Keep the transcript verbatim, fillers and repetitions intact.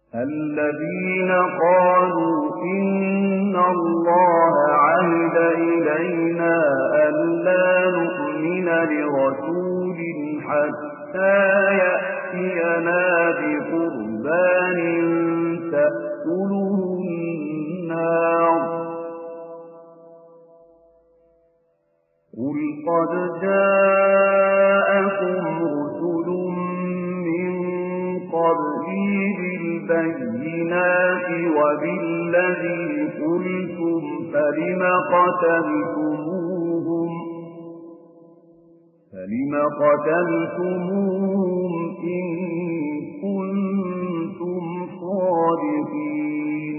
الذين قالوا إن الله عهد إلينا ألا نؤمن لرسول حتى يأتينا بقربان تأكله النار قل قد جاءكم رسل من قبلي بالبينات وبالذي قلتم فلم قتلتموهم فلم قتلتموهم إن كنتم صادقين